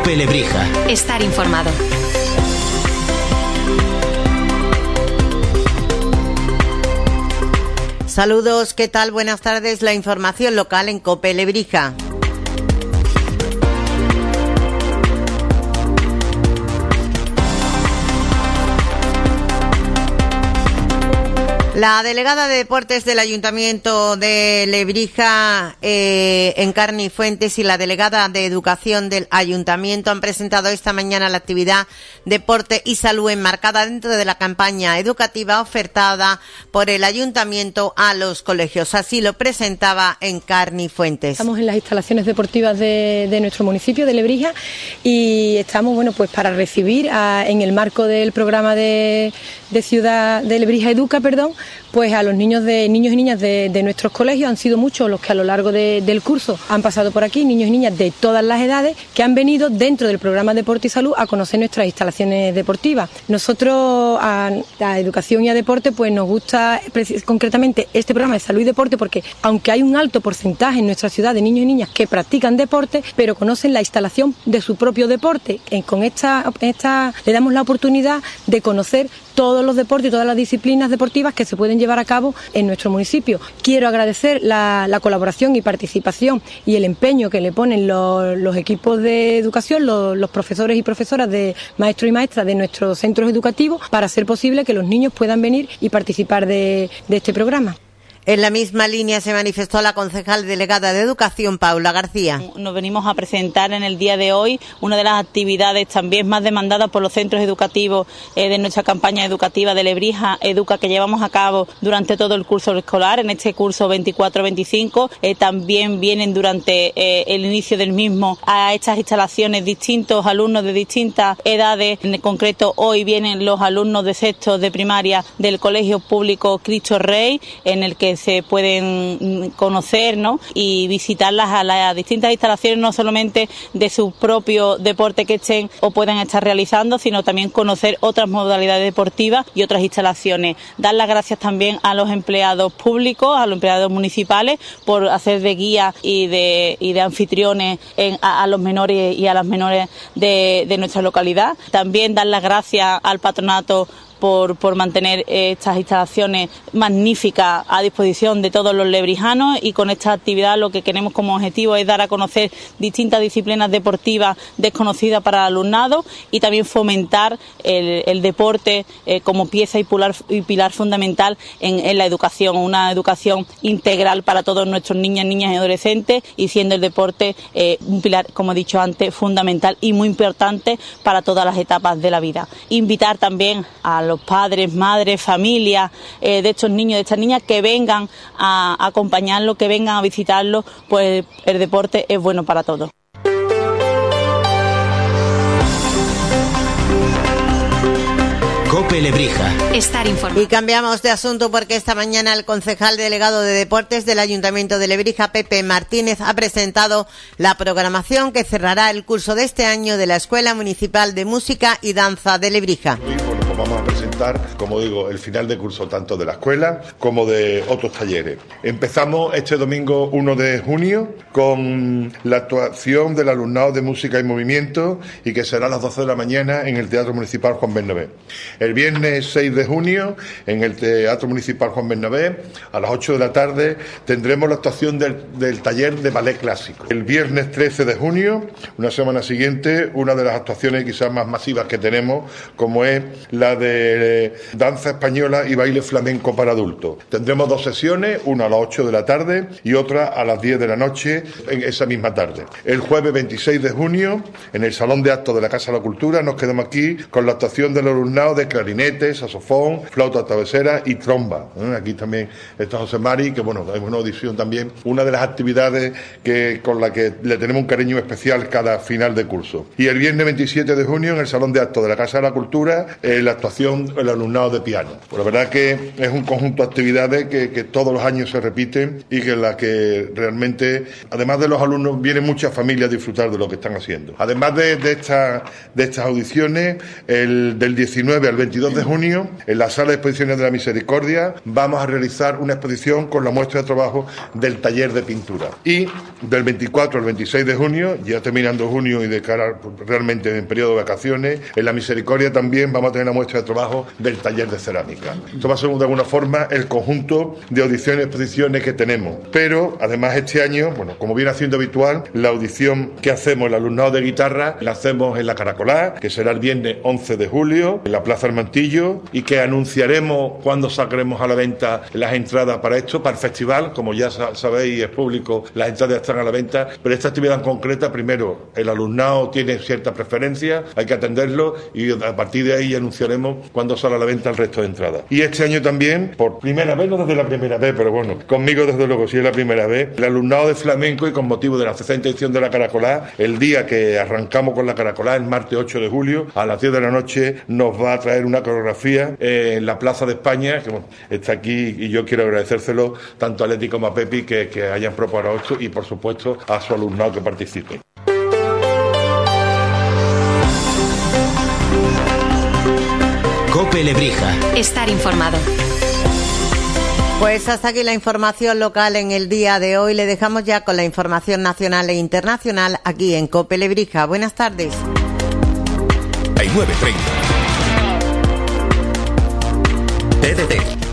COPE Lebrija. Estar informado. Saludos, ¿qué tal? Buenas tardes. La información local en COPE Lebrija. La delegada de Deportes del Ayuntamiento de Lebrija, Encarni Fuentes, y la delegada de Educación del Ayuntamiento han presentado esta mañana la actividad Deporte y Salud enmarcada dentro de la campaña educativa ofertada por el Ayuntamiento a los colegios. Así lo presentaba Encarni Fuentes. Estamos en las instalaciones deportivas de nuestro municipio de Lebrija y estamos, pues para recibir en el marco del programa de Ciudad de Lebrija Educa, pues a los niños y niñas de nuestros colegios. Han sido muchos los que a lo largo del curso han pasado por aquí, niños y niñas de todas las edades, que han venido dentro del programa Deporte y Salud a conocer nuestras instalaciones deportivas. Nosotros a Educación y a Deporte pues nos gusta concretamente este programa de Salud y Deporte, porque aunque hay un alto porcentaje en nuestra ciudad de niños y niñas que practican deporte, pero conocen la instalación de su propio deporte. Con esta le damos la oportunidad de conocer todos los deportes y todas las disciplinas deportivas que se pueden llevar a cabo en nuestro municipio. Quiero agradecer la colaboración y participación y el empeño que le ponen los equipos de educación, los profesores y profesoras, de maestros y maestras de nuestros centros educativos, para hacer posible que los niños puedan venir y participar de este programa. En la misma línea se manifestó la concejal delegada de Educación, Paula García. Nos venimos a presentar en el día de hoy una de las actividades también más demandadas por los centros educativos de nuestra campaña educativa de Lebrija Educa, que llevamos a cabo durante todo el curso escolar. En este curso 24-25 también vienen durante el inicio del mismo a estas instalaciones distintos alumnos de distintas edades. En concreto, hoy vienen los alumnos de sexto de primaria del Colegio Público Cristo Rey, en el que se pueden conocer, y visitarlas a las distintas instalaciones, no solamente de su propio deporte que estén o puedan estar realizando, sino también conocer otras modalidades deportivas y otras instalaciones. Dar las gracias también a los empleados públicos, a los empleados municipales, por hacer de guía y de anfitriones a los menores y a las menores de nuestra localidad. También dar las gracias al patronato por mantener estas instalaciones magníficas a disposición de todos los lebrijanos, y con esta actividad lo que queremos como objetivo es dar a conocer distintas disciplinas deportivas desconocidas para el alumnado, y también fomentar el deporte como pieza y pilar fundamental en la educación, una educación integral para todos nuestros niñas y adolescentes, y siendo el deporte un pilar, como he dicho antes, fundamental y muy importante para todas las etapas de la vida. Invitar también a los padres, madres, familias de estos niños, de estas niñas, que vengan a acompañarlos, que vengan a visitarlos, pues el deporte es bueno para todos. COPE Lebrija. Estar informado. Y cambiamos de asunto porque esta mañana el concejal delegado de Deportes del Ayuntamiento de Lebrija, Pepe Martínez, ha presentado la programación que cerrará el curso de este año de la Escuela Municipal de Música y Danza de Lebrija. Vamos a presentar, como digo, el final de curso tanto de la escuela como de otros talleres. Empezamos este domingo 1 de junio con la actuación del alumnado de música y movimiento, y que será a las 12 de la mañana en el Teatro Municipal Juan Bernabé. El viernes 6 de junio en el Teatro Municipal Juan Bernabé a las 8 de la tarde tendremos la actuación del taller de ballet clásico. El viernes 13 de junio, una semana siguiente, una de las actuaciones quizás más masivas que tenemos, como es la de danza española y baile flamenco para adultos. Tendremos 2 sesiones, una a las 8 de la tarde y otra a las 10 de la noche en esa misma tarde. El jueves 26 de junio, en el Salón de Actos de la Casa de la Cultura, nos quedamos aquí con la actuación del alumnado de clarinete, saxofón, flauta travesera y tromba. Aquí también está José Mari, que es una audición también, una de las actividades con la que le tenemos un cariño especial cada final de curso. Y el viernes 27 de junio, en el Salón de Actos de la Casa de la Cultura, la actuación el alumnado de piano. Pues la verdad que es un conjunto de actividades que todos los años se repiten y que en la que realmente, además de los alumnos, vienen muchas familias a disfrutar de lo que están haciendo. Además de estas audiciones, del 19 al 22 de junio, en la Sala de Exposiciones de la Misericordia, vamos a realizar una exposición con la muestra de trabajo del taller de pintura. Y del 24 al 26 de junio, ya terminando junio y de cara realmente en periodo de vacaciones, en la Misericordia también vamos a tener una muestra de trabajo del taller de cerámica. Esto va a ser de alguna forma el conjunto de audiciones y exposiciones que tenemos. Pero además este año, bueno, como viene siendo habitual, la audición que hacemos el alumnado de guitarra la hacemos en la Caracolá, que será el viernes 11 de julio, en la Plaza Armantillo, y que anunciaremos cuando sacaremos a la venta las entradas para esto, para el festival. Como ya sabéis, es público, las entradas están a la venta, pero esta actividad en concreta, primero, el alumnado tiene cierta preferencia, hay que atenderlo y a partir de ahí anunciaremos cuándo sale a la venta el resto de entradas. Y este año también, por primera vez, no desde la primera vez, pero bueno, conmigo desde luego sí es la primera vez, el alumnado de flamenco, y con motivo de la 60ª edición de la Caracolá, el día que arrancamos con la Caracolá, el martes 8 de julio, a las 10 de la noche, nos va a traer una coreografía en la Plaza de España, que bueno, está aquí, y yo quiero agradecérselo tanto a Leti como a Pepi que hayan preparado esto, y por supuesto a su alumnado que participe. COPE Lebrija. Estar informado. Pues hasta aquí la información local en el día de hoy. Le dejamos ya con la información nacional e internacional aquí en COPE Lebrija. Buenas tardes. Hay 9:30. TDT.